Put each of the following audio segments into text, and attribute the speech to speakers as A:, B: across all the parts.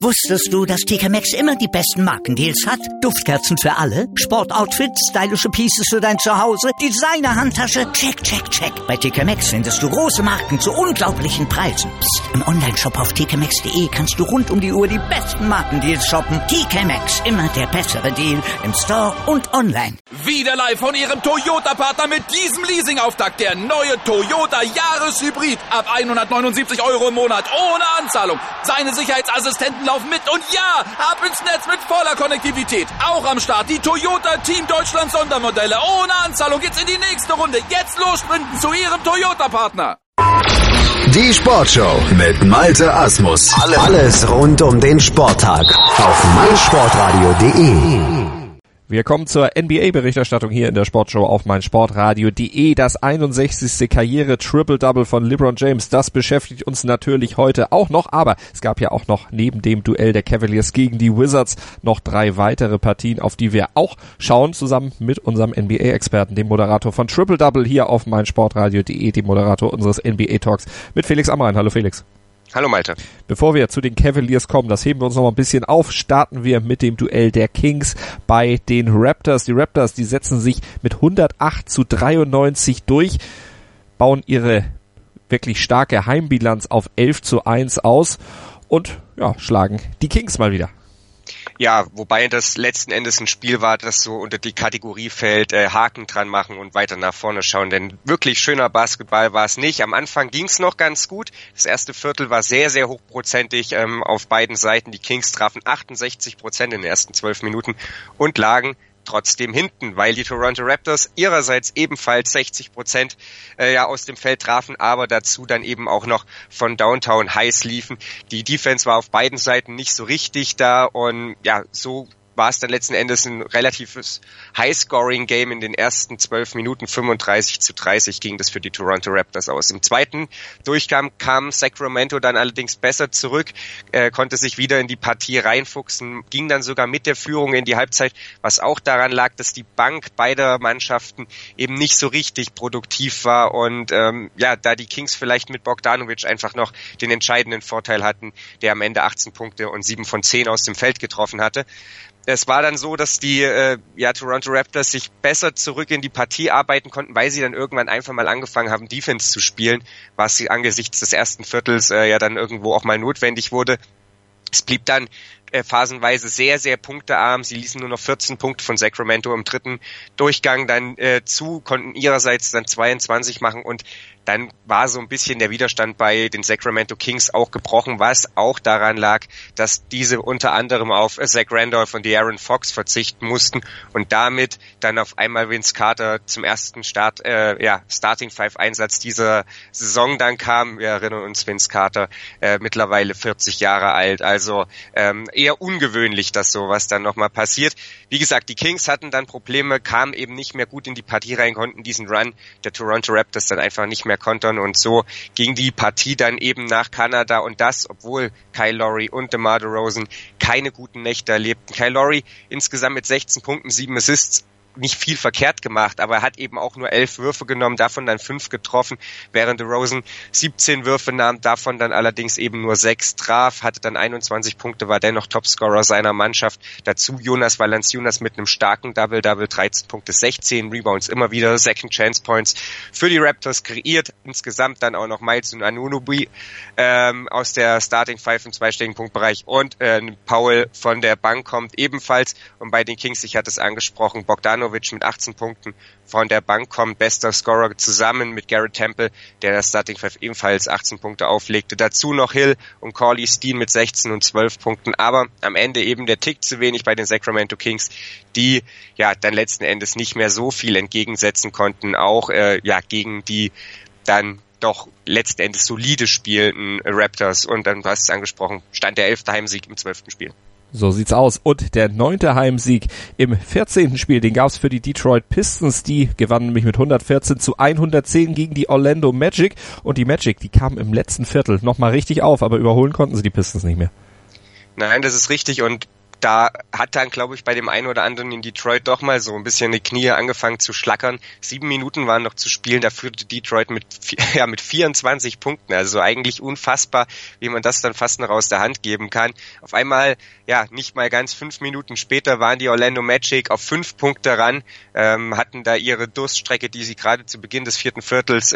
A: Wusstest du, dass TK Maxx immer die besten Markendeals hat? Duftkerzen für alle, Sportoutfits, stylische Pieces für dein Zuhause, Designer-Handtasche, check, check, check. Bei TK Maxx findest du große Marken zu unglaublichen Preisen. Psst. Im Onlineshop auf tkmaxx.de kannst du rund um die Uhr die besten Markendeals shoppen. TK Maxx, immer der bessere Deal im Store und online.
B: Wieder live von Ihrem Toyota-Partner mit diesem Leasing-Auftakt. Der neue Toyota Jahreshybrid. Ab 179 € im Monat. Ohne Anzahlung. Seine Sicherheitsassistenten laufen mit. Und ja, ab ins Netz mit voller Konnektivität. Auch am Start die Toyota Team Deutschland Sondermodelle. Ohne Anzahlung geht's in die nächste Runde. Jetzt los sprinten zu Ihrem Toyota-Partner.
C: Die Sportshow mit Malte Asmus. Alles rund um den Sporttag auf meinsportradio.de.
D: Wir kommen zur NBA-Berichterstattung hier in der Sportshow auf meinsportradio.de. Das 61. Karriere-Triple-Double von LeBron James, das beschäftigt uns natürlich heute auch noch. Aber es gab ja auch noch neben dem Duell der Cavaliers gegen die Wizards noch 3 weitere Partien, auf die wir auch schauen, zusammen mit unserem NBA-Experten, dem Moderator von Triple-Double hier auf meinsportradio.de, dem Moderator unseres NBA-Talks mit Felix Amrain. Hallo Felix.
E: Hallo Malte.
D: Bevor wir zu den Cavaliers kommen, das heben wir uns noch mal ein bisschen auf, starten wir mit dem Duell der Kings bei den Raptors. Die Raptors, die setzen sich mit 108-93 durch, bauen ihre wirklich starke Heimbilanz auf 11-1 aus und ja, schlagen die Kings mal wieder.
E: Ja, wobei das letzten Endes ein Spiel war, das so unter die Kategorie fällt, Haken dran machen und weiter nach vorne schauen, denn wirklich schöner Basketball war es nicht. Am Anfang ging es noch ganz gut. Das erste Viertel war sehr, sehr hochprozentig auf beiden Seiten. Die Kings trafen 68% in den ersten 12 Minuten und lagen trotzdem hinten, weil die Toronto Raptors ihrerseits ebenfalls 60% aus dem Feld trafen, aber dazu dann eben auch noch von Downtown heiß liefen. Die Defense war auf beiden Seiten nicht so richtig da und ja, so war es dann letzten Endes ein relatives High-Scoring-Game in den ersten 12 Minuten. 35-30 ging das für die Toronto Raptors aus. Im zweiten Durchgang kam Sacramento dann allerdings besser zurück, konnte sich wieder in die Partie reinfuchsen, ging dann sogar mit der Führung in die Halbzeit, was auch daran lag, dass die Bank beider Mannschaften eben nicht so richtig produktiv war und da die Kings vielleicht mit Bogdanovic einfach noch den entscheidenden Vorteil hatten, der am Ende 18 Punkte und 7 von 10 aus dem Feld getroffen hatte. Es war dann so, dass die Toronto Raptors sich besser zurück in die Partie arbeiten konnten, weil sie dann irgendwann einfach mal angefangen haben, Defense zu spielen, was sie angesichts des ersten Viertels dann irgendwo auch mal notwendig wurde. Es blieb dann phasenweise sehr, sehr punktearm. Sie ließen nur noch 14 Punkte von Sacramento im dritten Durchgang dann konnten ihrerseits dann 22 machen und dann war so ein bisschen der Widerstand bei den Sacramento Kings auch gebrochen, was auch daran lag, dass diese unter anderem auf Zach Randolph und De'Aaron Fox verzichten mussten und damit dann auf einmal Vince Carter zum ersten Starting Five Einsatz dieser Saison dann kam. Wir erinnern uns, Vince Carter mittlerweile 40 Jahre alt, also eher ungewöhnlich, dass sowas dann nochmal passiert. Wie gesagt, die Kings hatten dann Probleme, kamen eben nicht mehr gut in die Partie rein, konnten diesen Run der Toronto Raptors dann einfach nicht mehr kontern und so ging die Partie dann eben nach Kanada und das, obwohl Kyle Lowry und DeMar DeRozan keine guten Nächte erlebten. Kyle Lowry insgesamt mit 16 Punkten, 7 Assists, nicht viel verkehrt gemacht, aber er hat eben auch nur 11 Würfe genommen, davon dann 5 getroffen, während DeRozan 17 Würfe nahm, davon dann allerdings eben nur 6 traf, hatte dann 21 Punkte, war dennoch Topscorer seiner Mannschaft. Dazu Jonas Valanciunas mit einem starken Double-Double, 13 Punkte, 16 Rebounds, immer wieder Second Chance Points für die Raptors kreiert. Insgesamt dann auch noch Miles Anunoby aus der Starting Five im zweistelligen Punktbereich und Powell von der Bank kommt ebenfalls. Und bei den Kings, ich hatte es angesprochen, Bogdanovic mit 18 Punkten von der Bank kommt, bester Scorer zusammen mit Garrett Temple, der das Starting Five ebenfalls 18 Punkte auflegte. Dazu noch Hill und Cauley Stein mit 16 und 12 Punkten, aber am Ende eben der Tick zu wenig bei den Sacramento Kings, die dann letzten Endes nicht mehr so viel entgegensetzen konnten, auch gegen die dann doch letzten Endes solide spielenden Raptors und dann, du hast es angesprochen, stand der 11. Heimsieg im 12. Spiel.
D: So sieht's aus. Und der 9. Heimsieg im 14. Spiel, den gab's für die Detroit Pistons. Die gewannen nämlich mit 114-110 gegen die Orlando Magic. Und die Magic, die kamen im letzten Viertel nochmal richtig auf, aber überholen konnten sie die Pistons nicht mehr.
E: Nein, das ist richtig und da hat dann, glaube ich, bei dem einen oder anderen in Detroit doch mal so ein bisschen die Knie angefangen zu schlackern. 7 Minuten waren noch zu spielen, da führte Detroit mit 24 Punkten. Also eigentlich unfassbar, wie man das dann fast noch aus der Hand geben kann. Auf einmal, nicht mal ganz 5 Minuten später waren die Orlando Magic auf 5 Punkte ran, hatten da ihre Durststrecke, die sie gerade zu Beginn des 4. Viertels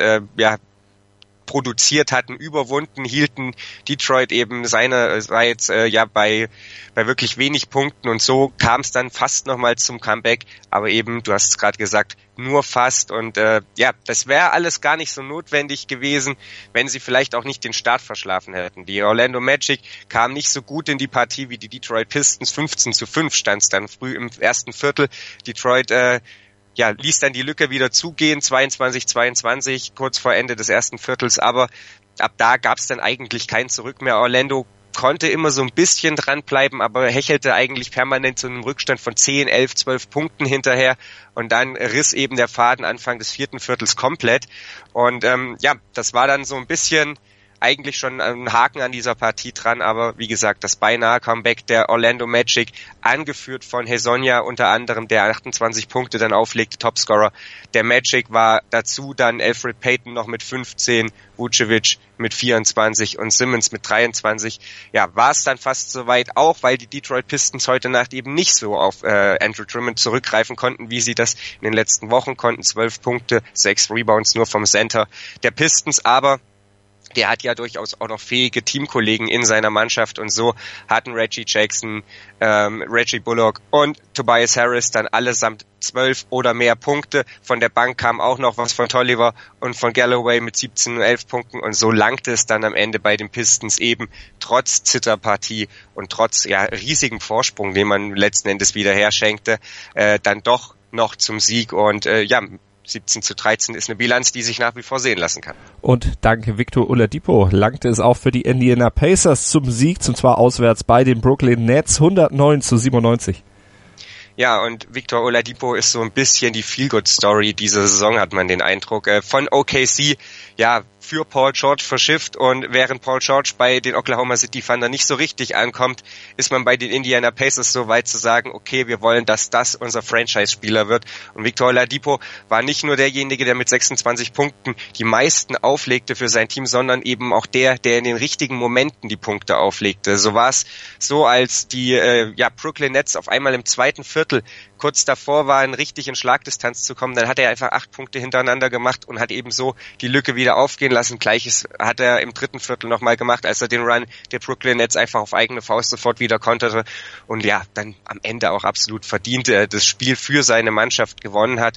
E: produziert hatten, überwunden, hielten Detroit eben seinerseits bei wirklich wenig Punkten, und so kam es dann fast nochmal zum Comeback, aber eben, du hast es gerade gesagt, nur fast, und das wäre alles gar nicht so notwendig gewesen, wenn sie vielleicht auch nicht den Start verschlafen hätten. Die Orlando Magic kamen nicht so gut in die Partie wie die Detroit Pistons. 15-5 stand es dann früh im ersten Viertel. Detroit ließ dann die Lücke wieder zugehen, 22-22, kurz vor Ende des ersten Viertels, aber ab da gab es dann eigentlich kein Zurück mehr. Orlando konnte immer so ein bisschen dranbleiben, aber hechelte eigentlich permanent zu einem Rückstand von 10, 11, 12 Punkten hinterher, und dann riss eben der Faden Anfang des 4. Viertels komplett, und das war dann so ein bisschen eigentlich schon ein Haken an dieser Partie dran, aber wie gesagt, das beinahe Comeback der Orlando Magic, angeführt von Hezonja unter anderem, der 28 Punkte dann auflegte, Topscorer der Magic, war dazu dann Elfrid Payton noch mit 15, Vucevic mit 24 und Simmons mit 23. War es dann fast soweit, auch weil die Detroit Pistons heute Nacht eben nicht so auf Andrew Drummond zurückgreifen konnten, wie sie das in den letzten Wochen konnten. 12 Punkte, 6 Rebounds nur vom Center der Pistons, aber der hat ja durchaus auch noch fähige Teamkollegen in seiner Mannschaft, und so hatten Reggie Jackson, Reggie Bullock und Tobias Harris dann allesamt 12 oder mehr Punkte. Von der Bank kam auch noch was von Tolliver und von Galloway mit 17 und 11 Punkten, und so langte es dann am Ende bei den Pistons eben trotz Zitterpartie und trotz riesigem Vorsprung, den man letzten Endes wieder herschenkte, dann doch noch zum Sieg, und 17-13 ist eine Bilanz, die sich nach wie vor sehen lassen kann.
D: Und dank Victor Oladipo langte es auch für die Indiana Pacers zum Sieg, und zwar auswärts bei den Brooklyn Nets, 109-97.
E: Ja, und Victor Oladipo ist so ein bisschen die Feel-Good-Story dieser Saison, hat man den Eindruck. Von OKC, für Paul George verschifft, und während Paul George bei den Oklahoma City Thunder nicht so richtig ankommt, ist man bei den Indiana Pacers so weit zu sagen, okay, wir wollen, dass das unser Franchise-Spieler wird. Und Victor Oladipo war nicht nur derjenige, der mit 26 Punkten die meisten auflegte für sein Team, sondern eben auch der in den richtigen Momenten die Punkte auflegte. So war es so, als die Brooklyn Nets auf einmal im zweiten Viertel kurz davor waren, richtig in Schlagdistanz zu kommen, dann hat er einfach 8 Punkte hintereinander gemacht und hat eben so die Lücke wieder aufgehen lassen. Gleiches hat er im dritten Viertel nochmal gemacht, als er den Run der Brooklyn Nets einfach auf eigene Faust sofort wieder konterte und dann am Ende auch absolut verdient das Spiel für seine Mannschaft gewonnen hat.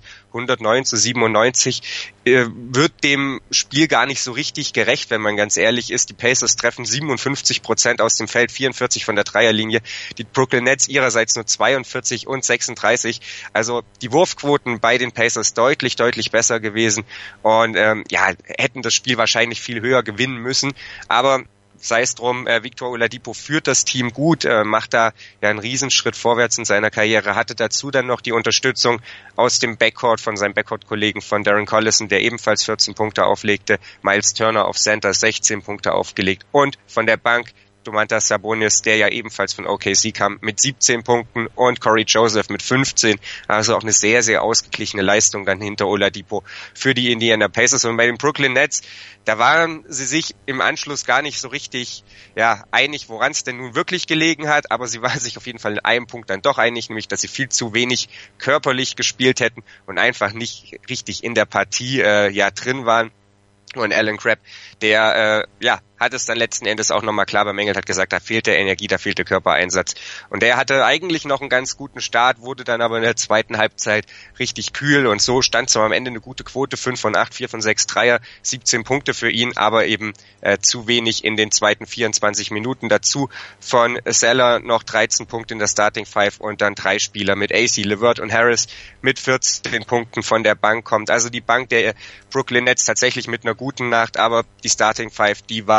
E: 109-97 wird dem Spiel gar nicht so richtig gerecht, wenn man ganz ehrlich ist. Die Pacers treffen 57% aus dem Feld, 44 von der Dreierlinie. Die Brooklyn Nets ihrerseits nur 42 und 36. Also die Wurfquoten bei den Pacers deutlich besser gewesen und hätten das Spiel wahrscheinlich viel höher gewinnen müssen. Aber sei es drum, Victor Oladipo führt das Team gut, macht da einen Riesenschritt vorwärts in seiner Karriere, hatte dazu dann noch die Unterstützung aus dem Backcourt von seinem Backcourt-Kollegen von Darren Collison, der ebenfalls 14 Punkte auflegte, Miles Turner auf Center 16 Punkte aufgelegt und von der Bank Domantas Sabonis, der ja ebenfalls von OKC kam, mit 17 Punkten und Corey Joseph mit 15. Also auch eine sehr, sehr ausgeglichene Leistung dann hinter Oladipo für die Indiana Pacers. Und bei den Brooklyn Nets, da waren sie sich im Anschluss gar nicht so richtig einig, woran es denn nun wirklich gelegen hat. Aber sie waren sich auf jeden Fall in einem Punkt dann doch einig, nämlich, dass sie viel zu wenig körperlich gespielt hätten und einfach nicht richtig in der Partie drin waren. Und Alan Crabb, der hat es dann letzten Endes auch nochmal klar bemängelt, hat gesagt, da fehlte Energie, da fehlte Körpereinsatz. Und der hatte eigentlich noch einen ganz guten Start, wurde dann aber in der zweiten Halbzeit richtig kühl und so stand zwar am Ende eine gute Quote, 5 von 8, 4 von 6 Dreier, 17 Punkte für ihn, aber eben zu wenig in den zweiten 24 Minuten. Dazu von Zeller noch 13 Punkte in der Starting Five und dann 3 Spieler mit AC, LeVert und Harris mit 14 Punkten von der Bank kommt. Also die Bank der Brooklyn Nets tatsächlich mit einer guten Nacht, aber die Starting Five, die war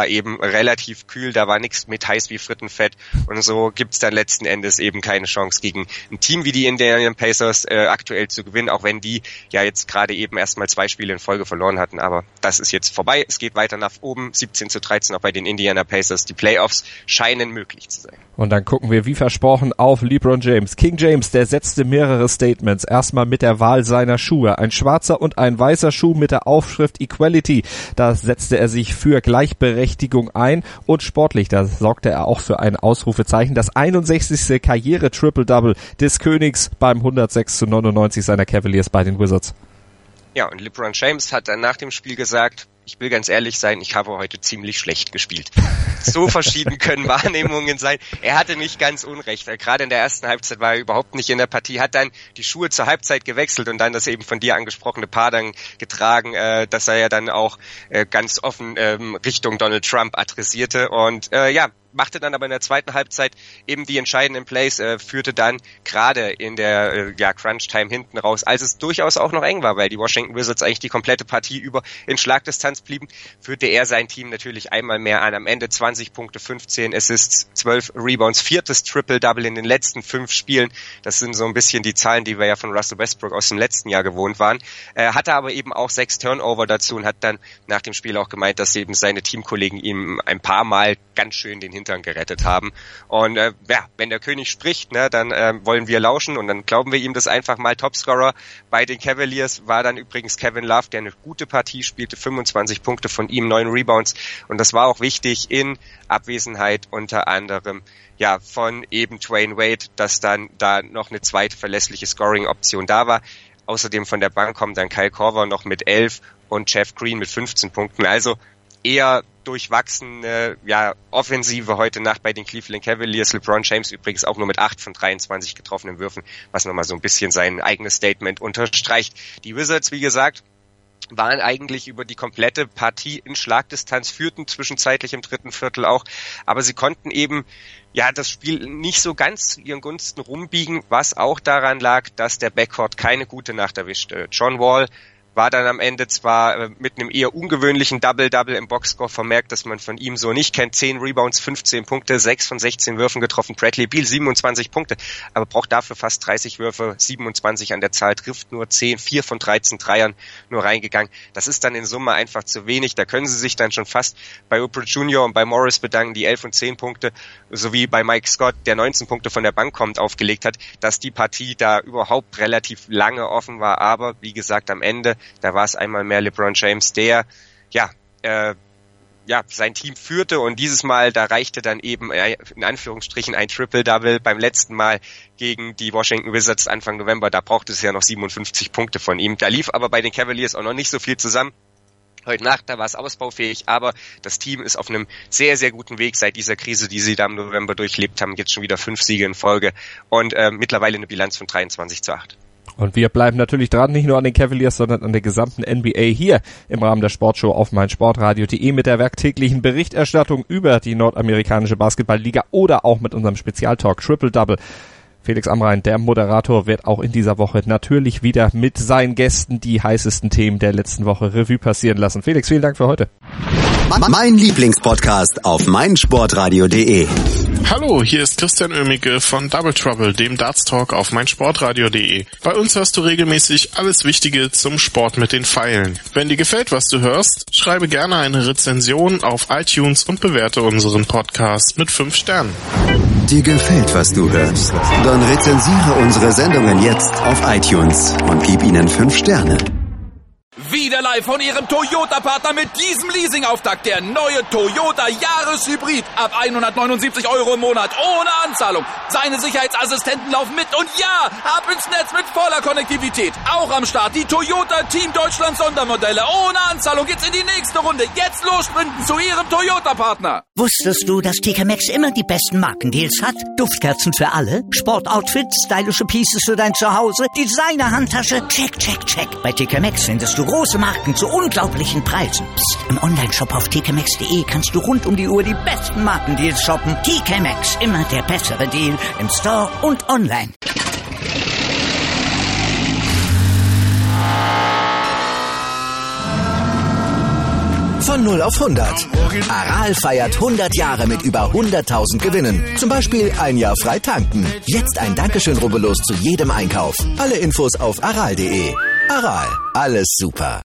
E: war eben relativ kühl, da war nichts mit heiß wie Frittenfett und so gibt's dann letzten Endes eben keine Chance gegen ein Team wie die Indiana Pacers aktuell zu gewinnen, auch wenn die ja jetzt gerade eben erstmal 2 Spiele in Folge verloren hatten, aber das ist jetzt vorbei, es geht weiter nach oben, 17-13 auch bei den Indiana Pacers, die Playoffs scheinen möglich zu sein.
D: Und dann gucken wir wie versprochen auf LeBron James. King James, der setzte mehrere Statements, erstmal mit der Wahl seiner Schuhe, ein schwarzer und ein weißer Schuh mit der Aufschrift Equality, da setzte er sich für Gleichberechtigung ein und sportlich, da sorgte er auch für ein Ausrufezeichen, das 61. Karriere-Triple-Double des Königs beim 106-99 seiner Cavaliers bei den Wizards.
E: Ja, und LeBron James hat dann nach dem Spiel gesagt, ich will ganz ehrlich sein, ich habe heute ziemlich schlecht gespielt. So verschieden können Wahrnehmungen sein. Er hatte nicht ganz unrecht. Gerade in der ersten Halbzeit war er überhaupt nicht in der Partie, hat dann die Schuhe zur Halbzeit gewechselt und dann das eben von dir angesprochene Paar dann getragen, dass er ja dann auch ganz offen Richtung Donald Trump adressierte und machte dann aber in der zweiten Halbzeit eben die entscheidenden Plays, führte dann gerade in der Crunch-Time hinten raus, als es durchaus auch noch eng war, weil die Washington Wizards eigentlich die komplette Partie über in Schlagdistanz blieben, führte er sein Team natürlich einmal mehr an. Am Ende 20 Punkte, 15 Assists, 12 Rebounds, 4. Triple-Double in den letzten 5 Spielen. Das sind so ein bisschen die Zahlen, die wir ja von Russell Westbrook aus dem letzten Jahr gewohnt waren. Hatte aber eben auch 6 Turnover dazu und hat dann nach dem Spiel auch gemeint, dass eben seine Teamkollegen ihm ein paar Mal ganz schön den Hintern gerettet haben. Und wenn der König spricht, dann wollen wir lauschen und dann glauben wir ihm das einfach mal. Topscorer bei den Cavaliers war dann übrigens Kevin Love, der eine gute Partie spielte, 25 Punkte von ihm, 9 Rebounds und das war auch wichtig in Abwesenheit unter anderem von eben Dwayne Wade, dass dann da noch eine zweite verlässliche Scoring-Option da war. Außerdem von der Bank kommt dann Kyle Korver noch mit 11 und Jeff Green mit 15 Punkten. Also eher durchwachsene Offensive heute Nacht bei den Cleveland Cavaliers. LeBron James übrigens auch nur mit 8 von 23 getroffenen Würfen, was nochmal so ein bisschen sein eigenes Statement unterstreicht. Die Wizards, wie gesagt, waren eigentlich über die komplette Partie in Schlagdistanz, führten zwischenzeitlich im dritten Viertel auch, aber sie konnten eben das Spiel nicht so ganz zu ihren Gunsten rumbiegen, was auch daran lag, dass der Backcourt keine gute Nacht erwischte. John Wall war dann am Ende zwar mit einem eher ungewöhnlichen Double-Double im Boxscore vermerkt, dass man von ihm so nicht kennt. 10 Rebounds, 15 Punkte, 6 von 16 Würfen getroffen. Bradley Beal 27 Punkte, aber braucht dafür fast 30 Würfe, 27 an der Zahl, trifft nur 10, 4 von 13 Dreiern nur reingegangen. Das ist dann in Summe einfach zu wenig. Da können sie sich dann schon fast bei Upper Jr. und bei Morris bedanken, die 11 und 10 Punkte, sowie bei Mike Scott, der 19 Punkte von der Bank kommt, aufgelegt hat, dass die Partie da überhaupt relativ lange offen war. Aber wie gesagt, am Ende, da war es einmal mehr LeBron James, der sein Team führte und dieses Mal, da reichte dann eben in Anführungsstrichen ein Triple-Double. Beim letzten Mal gegen die Washington Wizards Anfang November, da brauchte es ja noch 57 Punkte von ihm. Da lief aber bei den Cavaliers auch noch nicht so viel zusammen. Heute Nacht, da war es ausbaufähig, aber das Team ist auf einem sehr, sehr guten Weg seit dieser Krise, die sie da im November durchlebt haben. Jetzt schon wieder 5 Siege in Folge und mittlerweile eine Bilanz von 23-8.
D: Und wir bleiben natürlich dran, nicht nur an den Cavaliers, sondern an der gesamten NBA hier im Rahmen der Sportshow auf meinsportradio.de mit der werktäglichen Berichterstattung über die nordamerikanische Basketballliga oder auch mit unserem Spezialtalk Triple Double. Felix Amrain, der Moderator, wird auch in dieser Woche natürlich wieder mit seinen Gästen die heißesten Themen der letzten Woche Revue passieren lassen. Felix, vielen Dank für heute.
C: Mein Lieblingspodcast auf meinsportradio.de.
F: Hallo, hier ist Christian Oemicke von Double Trouble, dem Darts Talk auf meinsportradio.de. Bei uns hörst du regelmäßig alles Wichtige zum Sport mit den Pfeilen. Wenn dir gefällt, was du hörst, schreibe gerne eine Rezension auf iTunes und bewerte unseren Podcast mit 5 Sternen.
C: Dir gefällt, was du hörst? Dann rezensiere unsere Sendungen jetzt auf iTunes und gib ihnen 5 Sterne.
B: Wieder live von Ihrem Toyota-Partner mit diesem Leasing-Auftakt. Der neue Toyota Jahreshybrid. Ab 179 € im Monat. Ohne Anzahlung. Seine Sicherheitsassistenten laufen mit. Und ja, ab ins Netz mit voller Konnektivität. Auch am Start die Toyota Team Deutschland Sondermodelle. Ohne Anzahlung geht's in die nächste Runde. Jetzt los sprinten zu Ihrem Toyota-Partner.
A: Wusstest du, dass TK Maxx immer die besten Markendeals hat? Duftkerzen für alle, Sportoutfits, stylische Pieces für dein Zuhause, Designer-Handtasche, check, check, check. Bei TK Maxx findest du große Marken zu unglaublichen Preisen. Psst. Im Onlineshop auf tkmaxx.de kannst du rund um die Uhr die besten Markendeals shoppen. TK Maxx, immer der bessere Deal im Store und online.
G: Von 0 auf 100. Aral feiert 100 Jahre mit über 100.000 Gewinnen. Zum Beispiel ein Jahr frei tanken. Jetzt ein Dankeschön, rubbellos zu jedem Einkauf. Alle Infos auf aral.de. Aral, alles super.